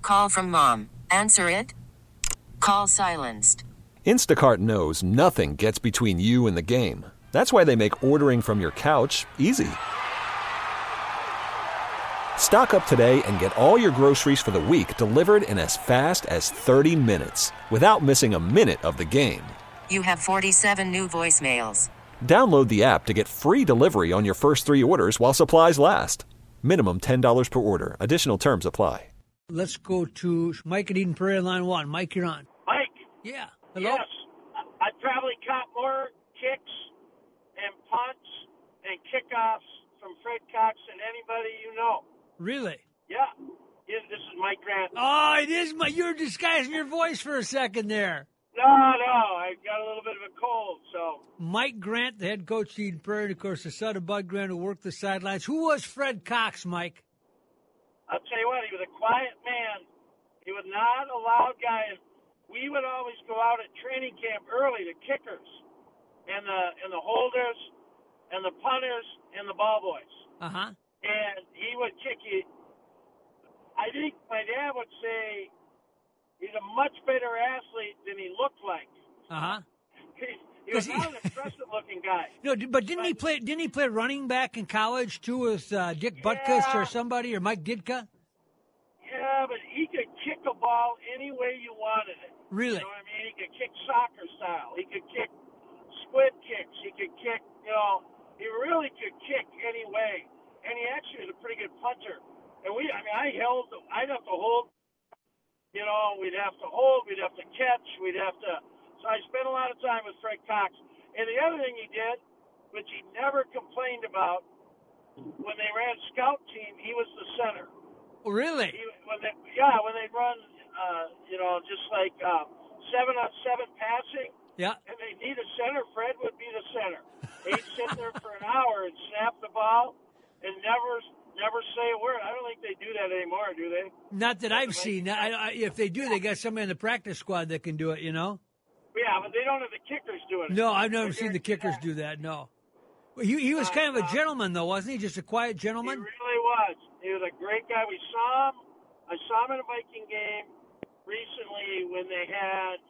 call from mom. Answer it. Call silenced. Instacart knows nothing gets between you and the game. That's why they make ordering from your couch easy. Stock up today and get all your groceries for the week delivered in as fast as 30 minutes without missing a minute of the game. You have 47 new voicemails. Download the app to get free delivery on your first 3 orders while supplies last. Minimum $10 per order. Additional terms apply. Let's go to Mike at Eden Prairie, line 1. Mike, you're on. Mike? Yeah. Hello? Yes. I probably caught more kicks and punts and kickoffs from Fred Cox than anybody you know. Really? Yeah. This is Mike Grant. Oh, it is. You were disguising your voice for a second there. No, I got a little bit of a cold, so. Mike Grant, the head coach of Eden Prairie, and of course the son of Bud Grant who worked the sidelines. Who was Fred Cox, Mike? I'll tell you what, he was a quiet man. He was not a loud guy. We would always go out at training camp early, the kickers and the holders and the punters and the ball boys. Uh-huh. And he would kick you. I think my dad would say he's a much better athlete than he looked like. Uh-huh. He was not an impressive-looking guy. No, but didn't he play running back in college too with Dick Butkus or somebody or Mike Ditka? Yeah, but he could kick a ball any way you wanted it. Really? You know what I mean? He could kick soccer style. He could kick squid kicks. He could kick, he really could kick any way. And he actually was a pretty good punter. And I'd have to hold, we'd have to hold, we'd have to catch, so I spent a lot of time with Fred Cox. And the other thing he did, which he never complained about, when they ran scout team, he was the center. Oh, really? When they run, just like 7-on-7 passing, yeah, and they need a center, Fred would be the center. He'd sit there for an hour and snap the ball and never say a word. I don't think they do that anymore, do they? Not that I've seen. If they do, they got somebody in the practice squad that can do it, Yeah, but they don't have the kickers doing it. No, I've never seen the kickers do that, no. He was kind of a gentleman, though, wasn't he? Just a quiet gentleman? He really was. He was a great guy. I saw him in a Viking game recently when they had,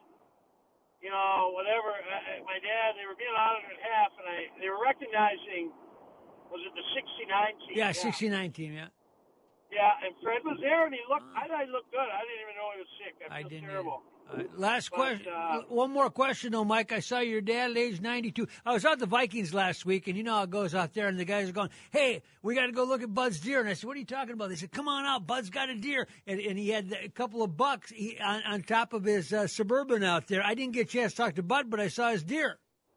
my dad, they were being honored at half, and they were recognizing, was it the 69 team? Yeah, 69 team, yeah. Yeah, and Fred was there, and I thought he looked good. I didn't even know he was sick. I feel terrible. Last question. One more question, though, Mike. I saw your dad at age 92. I was out at the Vikings last week, and you know how it goes out there, and the guys are going, hey, we got to go look at Bud's deer. And I said, what are you talking about? They said, come on out. Bud's got a deer. And he had a couple of bucks on top of his Suburban out there. I didn't get a chance to talk to Bud, but I saw his deer.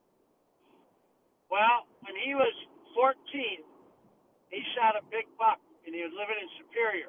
Well, when he was 14, he shot a big buck, and he was living in Superior.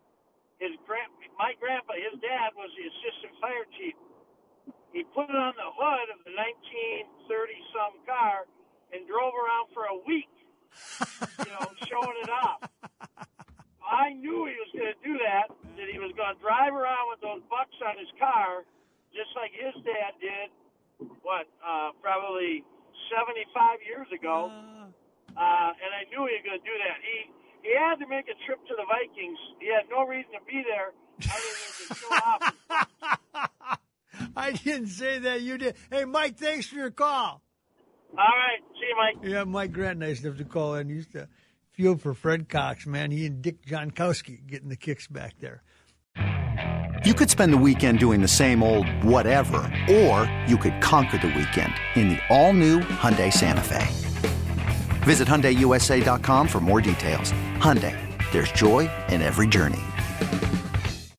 My grandpa, his dad, was the assistant fire chief. He put it on the hood of the 1930-some car and drove around for a week, showing it off. I knew he was going to do that he was going to drive around with those bucks on his car, just like his dad did, probably 75 years ago. And I knew he was going to do that. He had to make a trip to the Vikings. He had no reason to be there other than to show off. I didn't say that. You did. Hey, Mike, thanks for your call. All right. See you, Mike. Yeah, Mike Grant, nice enough to call in. He used to field for Fred Cox, man. He and Dick Jonkowski getting the kicks back there. You could spend the weekend doing the same old whatever, or you could conquer the weekend in the all-new Hyundai Santa Fe. Visit HyundaiUSA.com for more details. Hyundai, there's joy in every journey.